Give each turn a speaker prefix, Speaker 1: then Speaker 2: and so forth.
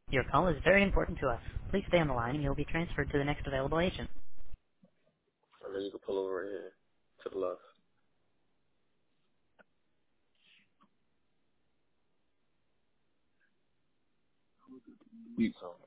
Speaker 1: Your call is very important to us. Please stay on the line and you'll be transferred to the next available agent.
Speaker 2: And then you can pull over right here to the left. Eat something.